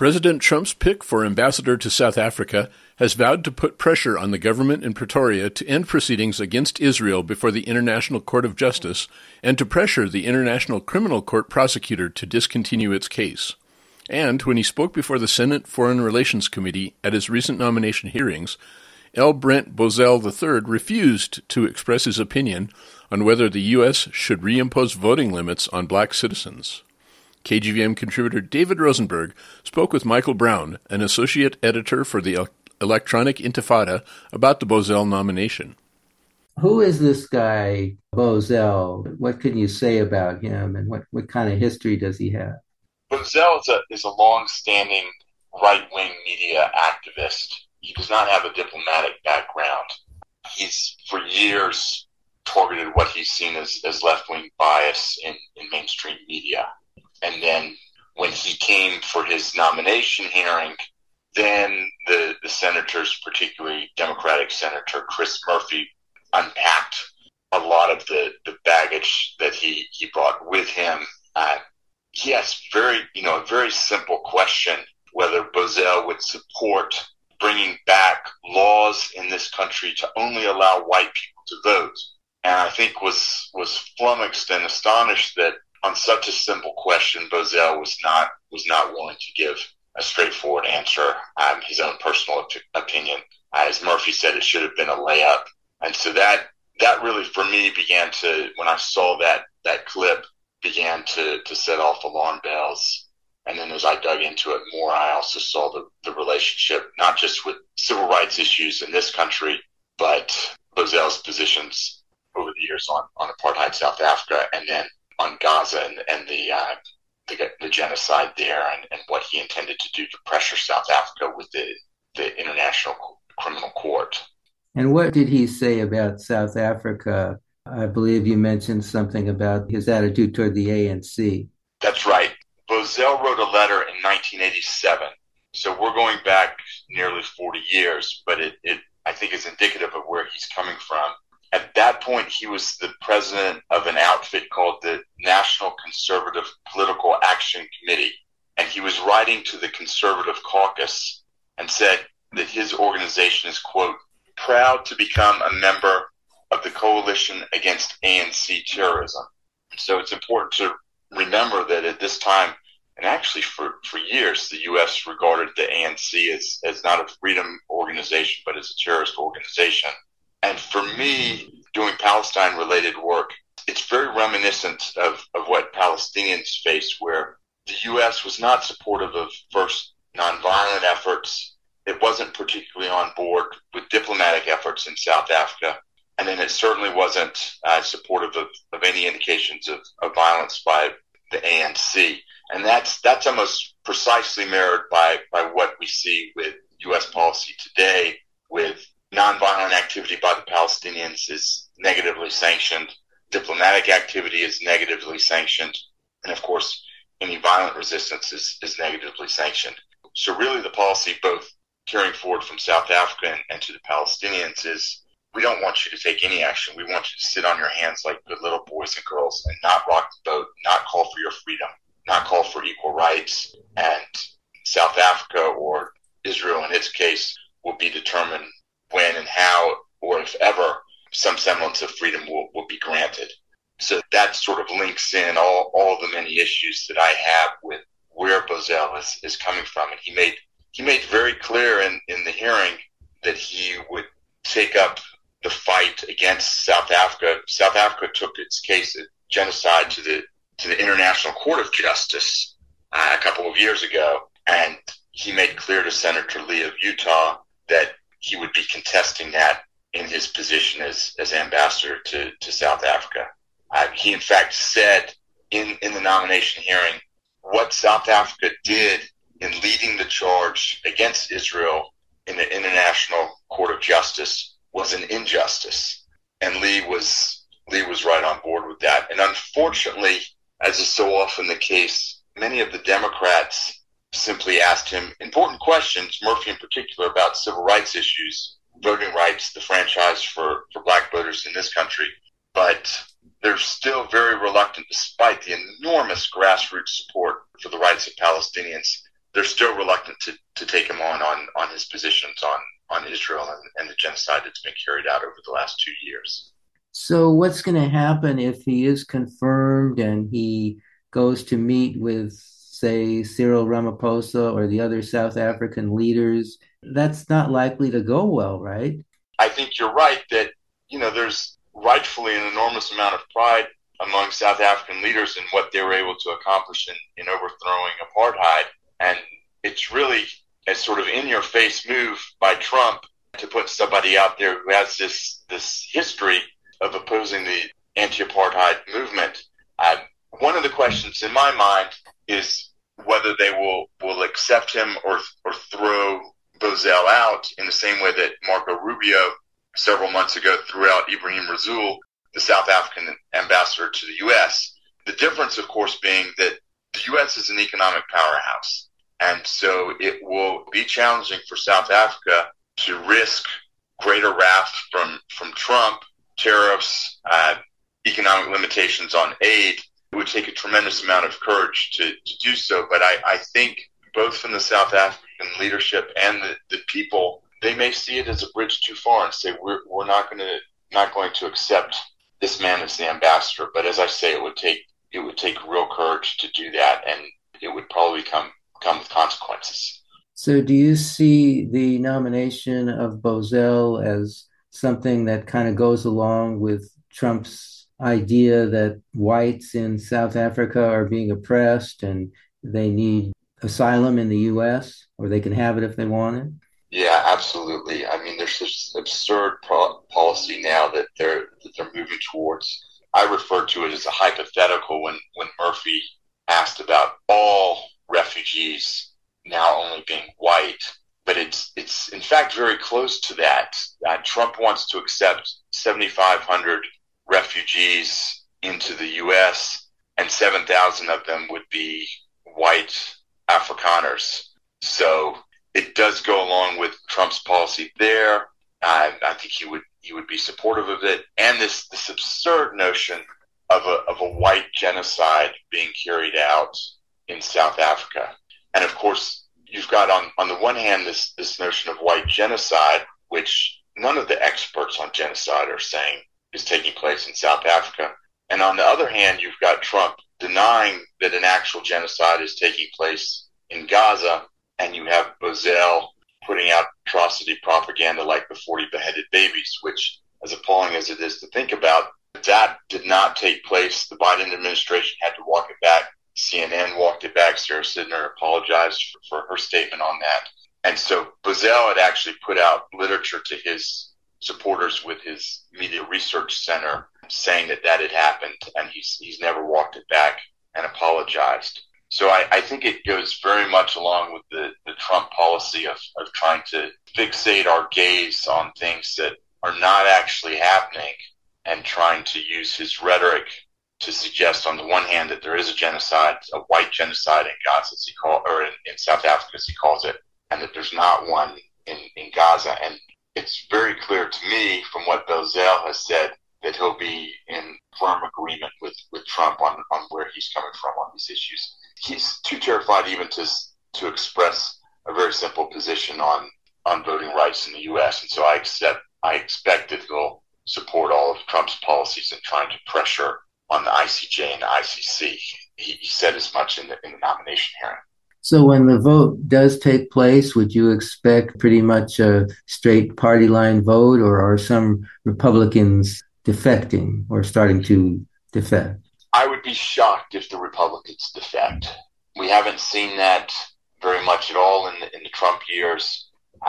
President Trump's pick for ambassador to South Africa has vowed to put pressure on the government in Pretoria to end proceedings against Israel before the International Court of Justice and to pressure the International Criminal Court prosecutor to discontinue its case. And when he spoke before the Senate Foreign Relations Committee at his recent nomination hearings, L. Brent Bozell III refused to express his opinion on whether the U.S. should reimpose voting limits on black citizens. KGVM contributor David Rosenberg spoke with Michael Brown, an associate editor for the Electronic Intifada, about the Bozell nomination. Who is this guy, Bozell? What can you say about him, and what kind of history does he have? Bozell is a long-standing right-wing media activist. He does not have a diplomatic background. He's, for years, targeted what he's seen as left-wing bias in mainstream media. And then when he came for his nomination hearing, then the senators, particularly Democratic Senator Chris Murphy, unpacked a lot of the baggage that he brought with him. He asked a very simple question, whether Bozell would support bringing back laws in this country to only allow white people to vote. And I think was flummoxed and astonished that on such a simple question, Bozell was not willing to give a straightforward answer. His own personal opinion, as Murphy said, it should have been a layup. And so that really, for me, began to, when I saw that clip, began to set off alarm bells. And then as I dug into it more, I also saw the relationship, not just with civil rights issues in this country, but Bozell's positions over the years on apartheid South Africa, and then on Gaza and the genocide there, and what he intended to do to pressure South Africa with the International Criminal Court. And what did he say about South Africa? I believe you mentioned something about his attitude toward the ANC. That's right. Bozell wrote a letter in 1987. So we're going back nearly 40 years, but it I think is indicative of where he's coming from. At that point, he was the president of an outfit called the National Conservative Political Action Committee. And he was writing to the Conservative Caucus and said that his organization is, quote, proud to become a member of the Coalition Against ANC Terrorism. So it's important to remember that at this time, and actually for years, the U.S. regarded the ANC as not a freedom organization, but as a terrorist organization. And for me, doing Palestine-related work, it's very reminiscent of what Palestinians face, where the U.S. was not supportive of first nonviolent efforts. It wasn't particularly on board with diplomatic efforts in South Africa. And then it certainly wasn't supportive of any indications of violence by the ANC. And that's almost precisely mirrored by what we see with U.S. policy today, with nonviolent activity by the Palestinians is negatively sanctioned. Diplomatic activity is negatively sanctioned. And of course, any violent resistance is negatively sanctioned. So really the policy both carrying forward from South Africa and to the Palestinians is, we don't want you to take any action. We want you to sit on your hands like good little boys and girls and not rock the boat, not call for your freedom, not call for equal rights. And South Africa, or Israel in its case, will be determined when and how, or if ever, some semblance of freedom will be granted. So that sort of links in all the many issues that I have with where Bozell is coming from. And he made very clear in the hearing that he would take up the fight against South Africa. South Africa took its case of genocide to the International Court of Justice a couple of years ago, and he made clear to Senator Lee of Utah that he would be contesting that in his position as ambassador to South Africa. He in fact said in the nomination hearing, what South Africa did in leading the charge against Israel in the International Court of Justice was an injustice. And Lee was right on board with that. And unfortunately, as is so often the case, many of the Democrats simply asked him important questions, Murphy in particular, about civil rights issues, voting rights, the franchise for black voters in this country. But they're still very reluctant, despite the enormous grassroots support for the rights of Palestinians. they're still reluctant to take him on his positions on Israel and the genocide that's been carried out over the last 2 years. So what's going to happen if he is confirmed and he goes to meet with, say, Cyril Ramaphosa or the other South African leaders? That's not likely to go well, right? I think you're right that, there's rightfully an enormous amount of pride among South African leaders in what they were able to accomplish in overthrowing apartheid. And it's really a sort of in-your-face move by Trump to put somebody out there who has this history of opposing the anti-apartheid movement. One of the questions in my mind is whether they will accept him or throw Bozell out in the same way that Marco Rubio several months ago threw out Ibrahim Rasool, the South African ambassador to the U.S. The difference, of course, being that the U.S. is an economic powerhouse. And so it will be challenging for South Africa to risk greater wrath from Trump, tariffs, economic limitations on aid. It would take a tremendous amount of courage to do so. But I think both from the South African leadership and the people, they may see it as a bridge too far and say, we're not going to accept this man as the ambassador. But as I say, it would take real courage to do that, and it would probably come with consequences. So do you see the nomination of Bozell as something that kind of goes along with Trump's idea that whites in South Africa are being oppressed and they need asylum in the U.S., or they can have it if they want it? Yeah, absolutely. I mean, there's this absurd policy now that they're moving towards. I refer to it as a hypothetical when Murphy asked about all refugees now only being white, but it's in fact very close to that. Trump wants to accept 7,500 refugees into the U.S., and 7,000 of them would be white Afrikaners. So it does go along with Trump's policy there. I think he would be supportive of it, and this absurd notion of a white genocide being carried out in South Africa. And of course, you've got on the one hand this notion of white genocide, which none of the experts on genocide are saying is taking place in South Africa. And on the other hand, you've got Trump denying that an actual genocide is taking place in Gaza, and you have Bozell putting out atrocity propaganda like the 40 beheaded babies, which, as appalling as it is to think about, that did not take place. The Biden administration had to walk it back. CNN walked it back. Sarah Sidner apologized for her statement on that. And so Bozell had actually put out literature to his supporters with his media research center saying that had happened, and he's never walked it back and apologized. So I think it goes very much along with the Trump policy of trying to fixate our gaze on things that are not actually happening, and trying to use his rhetoric to suggest on the one hand that there is a genocide, a white genocide in Gaza, or in South Africa, as he calls it, and that there's not one in Gaza. And it's very clear to me from what Bozell has said that he'll be in firm agreement with Trump on where he's coming from on these issues. He's too terrified even to express a very simple position on voting rights in the U.S. And so I expect that he'll support all of Trump's policies in trying to pressure on the ICJ and the ICC. He said as much in the nomination hearing. So when the vote does take place, would you expect pretty much a straight party line vote, or are some Republicans defecting or starting to defect? I would be shocked if the Republicans defect. We haven't seen that very much at all in the Trump years.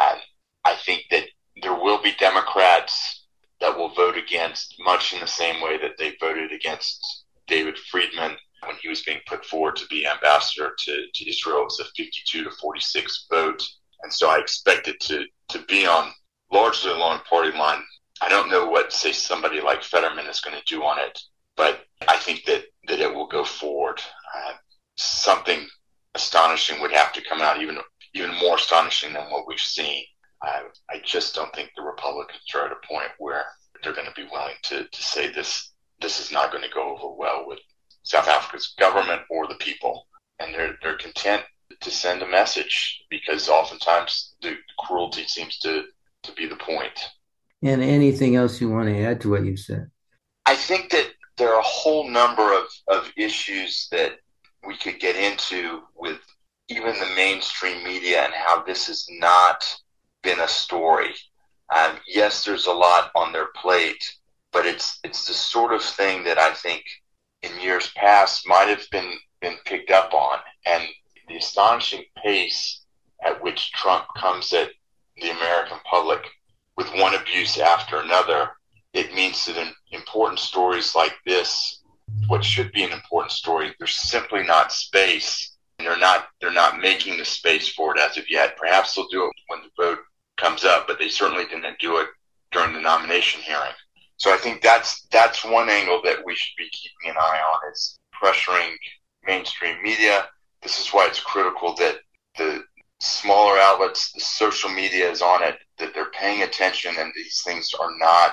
I think that there will be Democrats that will vote against, much in the same way that they voted against David Friedman when he was being put forward to be ambassador to Israel. It was a 52 to 46 vote. And so I expect it to be on largely along party line. I don't know what, say, somebody like Fetterman is going to do on it, but I think that it will go forward. Something astonishing would have to come out, even more astonishing than what we've seen. I just don't think the Republicans are at a point where they're going to be willing to say this is not going to go over well with South Africa's government or the people. And they're content to send a message, because oftentimes the cruelty seems to be the point. And anything else you want to add to what you said? I think that there are a whole number of issues that we could get into with even the mainstream media and how this has not been a story. Yes, there's a lot on their plate, but it's the sort of thing that I think in years past might have been picked up on. And the astonishing pace at which Trump comes at the American public with one abuse after another, it means that in important stories like this, what should be an important story, there's simply not space, and they're not making the space for it as of yet. Perhaps they'll do it when the vote comes up, but they certainly didn't do it during the nomination hearing. So I think that's one angle that we should be keeping an eye on, is pressuring mainstream media. This is why it's critical that the smaller outlets, the social media is on it, that they're paying attention, and these things are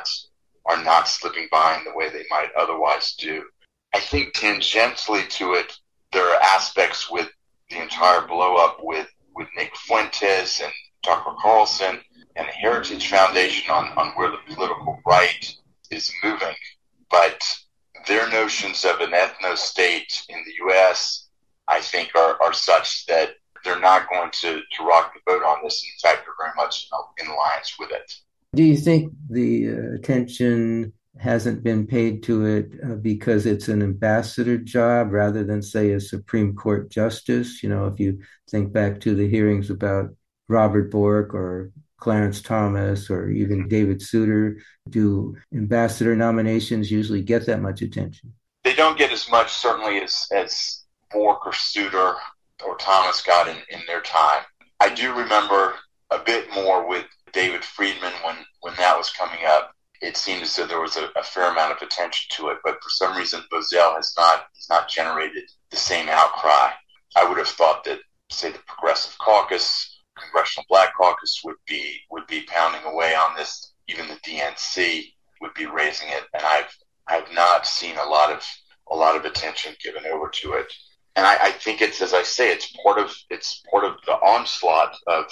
not slipping by in the way they might otherwise do. I think tangentially to it, there are aspects with the entire blow up with Nick Fuentes and Tucker Carlson and the Heritage Foundation on where the political right is moving. But their notions of an ethno-state in the U.S., I think, are such that they're not going to rock the boat on this. In fact, they're very much in alliance with it. Do you think the attention hasn't been paid to it because it's an ambassador job rather than, say, a Supreme Court justice? You know, if you think back to the hearings about Robert Bork or Clarence Thomas or even David Souter, do ambassador nominations usually get that much attention? They don't get as much, certainly, as Bork or Souter or Thomas got in their time. I do remember a bit more with David Friedman when that was coming up. It seemed as though there was a fair amount of attention to it, but for some reason Bozell has not generated the same outcry. I would have thought that, say, the Progressive Caucus, Congressional Black Caucus would be pounding away on this. Even the DNC would be raising it, and I've not seen a lot of attention given over to it. And I think it's, as I say, it's part of the onslaught of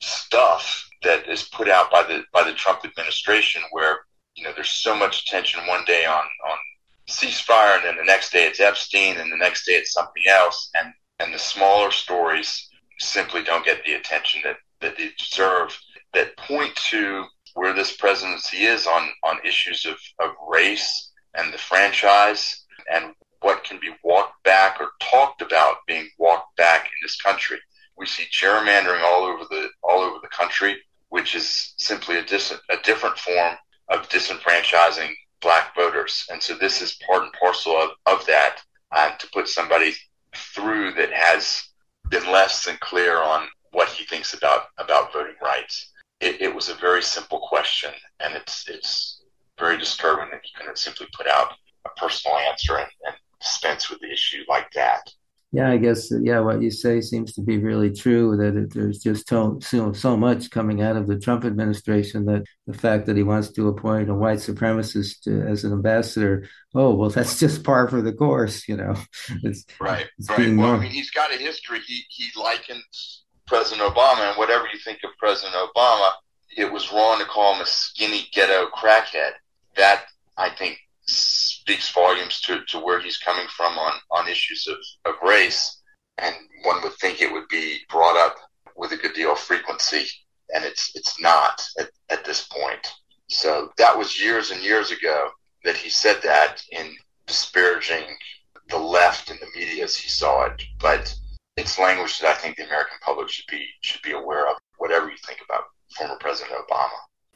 stuff that is put out by the Trump administration, where, you know, there's so much attention one day on ceasefire, and then the next day it's Epstein, and the next day it's something else, and the smaller stories simply don't get the attention that they deserve, that point to where this presidency is on issues of race and the franchise, and what can be walked back or talked about being walked back in this country. We see gerrymandering all over the country, which is simply a different form of disenfranchising black voters. And so this is part and parcel of that, to put somebody through that has been less than clear on what he thinks about voting rights. It was a very simple question, and it's very disturbing that he couldn't simply put out a personal answer and dispense with the issue like that. Yeah, I guess, what you say seems to be really true, that there's just so much coming out of the Trump administration, that the fact that he wants to appoint a white supremacist as an ambassador, that's just par for the course, you know. It's right. Well, I mean, he's got a history. He likened President Obama, and whatever you think of President Obama, it was wrong to call him a skinny ghetto crackhead. That, I think, speaks volumes to where he's coming from on issues of race, and one would think it would be brought up with a good deal of frequency, and it's not at this point. So that was years and years ago that he said that, in disparaging the left and the media as he saw it, but it's language that I think the American public should be aware of, whatever you think about former President Obama.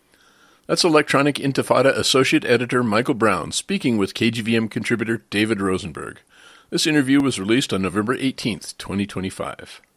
That's Electronic Intifada Associate Editor Michael Brown speaking with KGVM contributor David Rosenberg. This interview was released on November 18th, 2025.